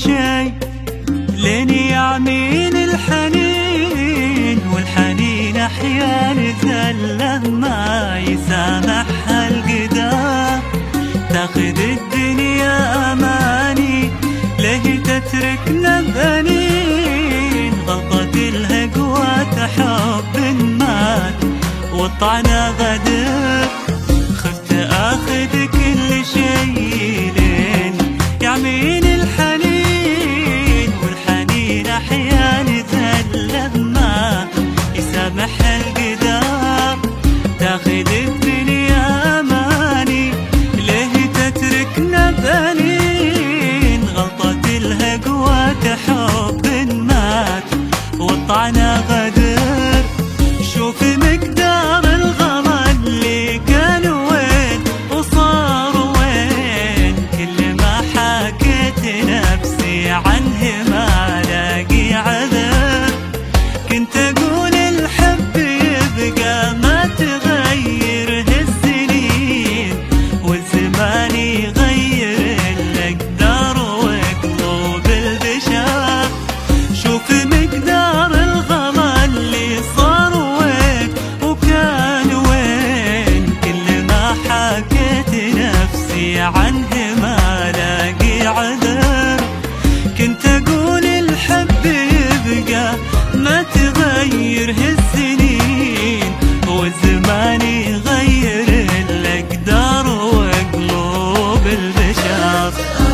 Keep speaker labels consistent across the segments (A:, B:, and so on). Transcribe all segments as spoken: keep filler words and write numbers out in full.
A: شي لين يعمين الحنين، والحنين أحيان زله ما يسامحها القدام. تاخذ الدنيا أماني ليه تتركنا بأنين، غلطة الهقوة حب مات والطعنة غدر. خفت آخذ كل شي لين يعمين الحنين، والحنين أحيان زله ما يسامح القدام. تاخذ الدنيا أماني ليه تتركنا بأنين، غلطة الهقوة حب مات والطعنة غدر. شوف مقدار الغلا اللي كان وين وصار وين، كل ما حكيت نفسي عنه ما لاقي عذر. كنت أقول الحب يبقى ما تغير هالسنين، والزمان يغير الأقدار وقلوب البشر. شوف مقدار الغلا اللي صار وين وكان وين، كل ما حكيت نفسي عنه ما لاقي عذر. كنت أقول الحب يبقى ما تغير هالسنين، والزمان يغير الأقدار وقلوب البشر.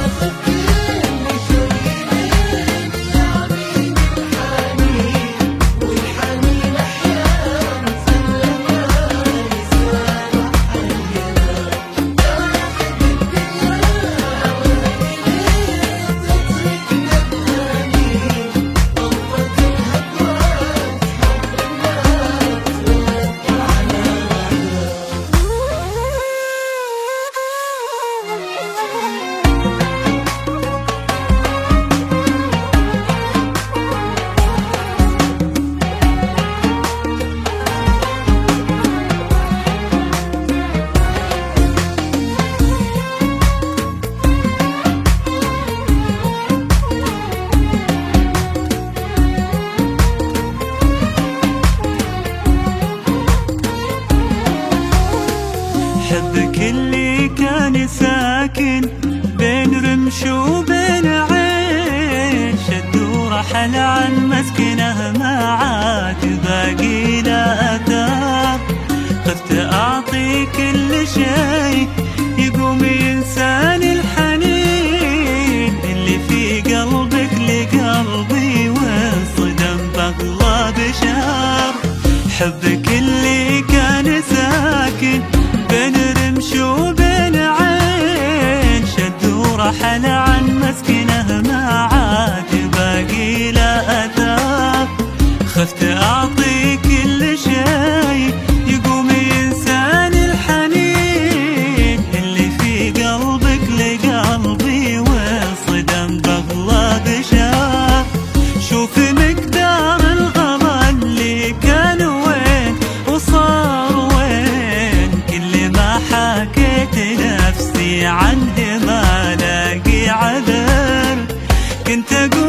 A: حبك اللي كان ساكن بين رمش وبين عين، شد ورحل عن مسكنه ما عاد باقي لا أثار. خفت أعطي كل شي يقوم ينساني الحنين، اللي في قلبك لقلبي وانصدم بأغلى بشر. حبك اللي كان ساكن بين رمش وبين عين، شد ورحل عن مسكنه ما عاد باقي لا أثار. خفت أعطي كل شي يقوم ينساني الحنين، اللي في قلبك لقلبي وانصدم بأغلى بشر. شوف مقدار الغلا اللي كان وين وصار وين، كل ما حكيت نفسي عنه ما لاقي عذر. كنت أقول